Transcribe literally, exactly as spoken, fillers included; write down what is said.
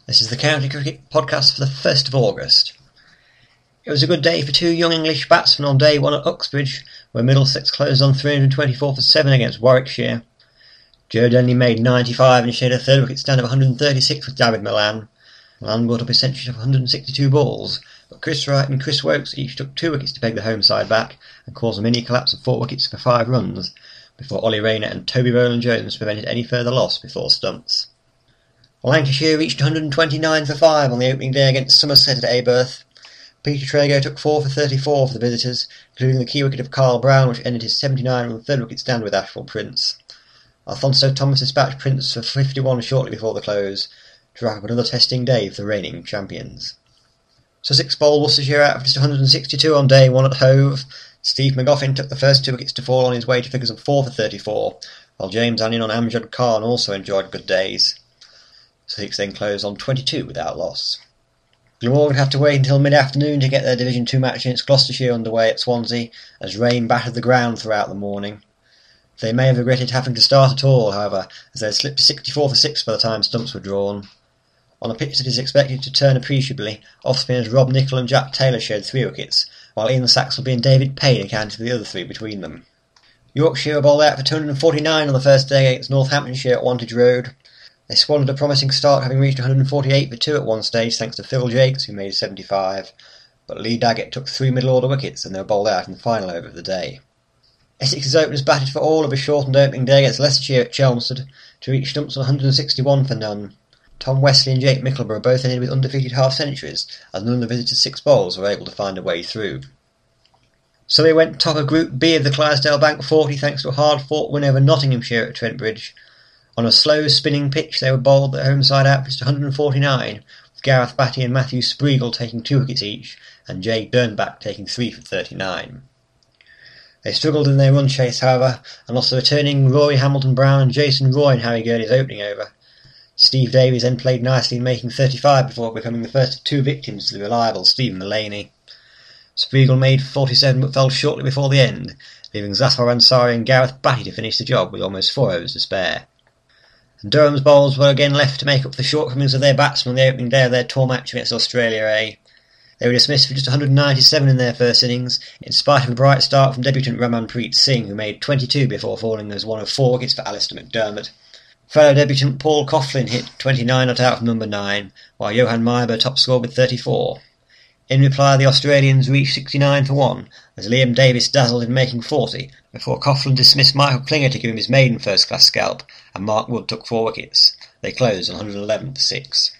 This is the County Cricket Podcast for the first of August. It was a good day for two young English batsmen on day one at Uxbridge, where Middlesex closed on three hundred twenty-four for seven against Warwickshire. Joe Denley made ninety-five and shared a third wicket stand of one hundred thirty-six with David Milan. Milan brought up his century of one hundred sixty-two balls, but Chris Wright and Chris Wokes each took two wickets to peg the home side back and cause a mini collapse of four wickets for five runs, before Ollie Rayner and Toby Rowland-Jones prevented any further loss before stumps. Lancashire reached one hundred twenty-nine for five on the opening day against Somerset at Aberth. Peter Trago took four for thirty-four for the visitors, including the key wicket of Carl Brown, which ended his seventy-nine run third wicket stand with Ashwell Prince. Alphonso Thomas dispatched Prince for fifty-one shortly before the close, to wrap up another testing day for the reigning champions. Sussex bowled Worcestershire out for just one hundred sixty-two on day one at Hove. Steve McGoffin took the first two wickets to fall on his way to figures of four for thirty-four, while James Anion and Amjad Khan also enjoyed good days. Sussex then closed on twenty-two without loss. Glamorgan had to wait until mid-afternoon to get their Division two match against Gloucestershire underway at Swansea, as rain battered the ground throughout the morning. They may have regretted having to start at all, however, as they had slipped to sixty-four for six by the time stumps were drawn. On a pitch that is expected to turn appreciably, off-spinners Rob Nichol and Jack Taylor shared three wickets, while Ian Saxelby and David Payne accounted for the other three between them. Yorkshire were bowled out for two hundred forty-nine on the first day against Northamptonshire at Wantage Road. They squandered a promising start, having reached one hundred forty-eight for two at one stage thanks to Phil Jakes, who made seventy-five, but Lee Daggett took three middle-order wickets and they were bowled out in the final over of the day. Essex's openers batted for all of a shortened opening day against Leicestershire at Chelmsford to reach stumps of one hundred sixty-one for none. Tom Wesley and Jake Mickleborough both ended with undefeated half-centuries, as none of the visitors' six bowlers were able to find a way through. Surrey went top of Group B of the Clydesdale Bank forty thanks to a hard-fought win over Nottinghamshire at Trent Bridge. On a slow spinning pitch they were bowled at home side out for just one hundred forty-nine, with Gareth Batty and Matthew Spreagle taking two wickets each, and Jay Dernbach taking three for thirty-nine. They struggled in their run chase, however, and lost the returning Rory Hamilton-Brown and Jason Roy in Harry Gurney's opening over. Steve Davies then played nicely, making thirty-five before becoming the first of two victims to the reliable Stephen Mullaney. Spreagle made forty-seven but fell shortly before the end, leaving Zafar Ansari and Gareth Batty to finish the job with almost four overs to spare. And Durham's bowlers were again left to make up for the shortcomings of their batsmen on the opening day of their tour match against Australia A. They were dismissed for just one hundred ninety-seven in their first innings, in spite of a bright start from debutant Ramanpreet Singh, who made twenty-two before falling as one of four wickets for Alistair McDermott. Fellow debutant Paul Coughlin hit twenty-nine not out from number nine, while Johan Meyerber top scored with thirty-four. In reply, the Australians reached sixty-nine for one, as Liam Davis dazzled in making forty, before Coughlin dismissed Michael Klinger to give him his maiden first-class scalp, and Mark Wood took four wickets. They closed on one hundred eleven for six.